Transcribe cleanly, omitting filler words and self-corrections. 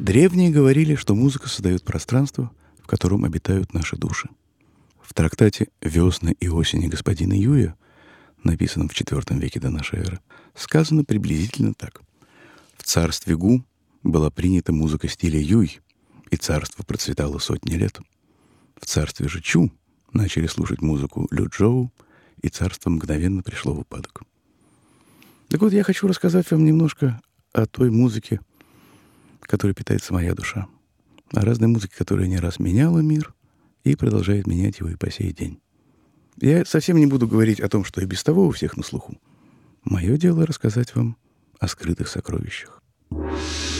Древние говорили, что музыка создает пространство, в котором обитают наши души. В трактате «Весны и осени господина Юя», написанном в IV веке до нашей эры, сказано приблизительно так. В царстве Гу была принята музыка стиля Юй, и царство процветало сотни лет. В царстве же Чу начали слушать музыку Лю-Джоу, и царство мгновенно пришло в упадок. Так вот, я хочу рассказать вам немножко о той музыке, которой питается моя душа, о разной музыке, которая не раз меняла мир и продолжает менять его и по сей день. Я совсем не буду говорить о том, что и без того у всех на слуху. Мое дело рассказать вам о скрытых сокровищах.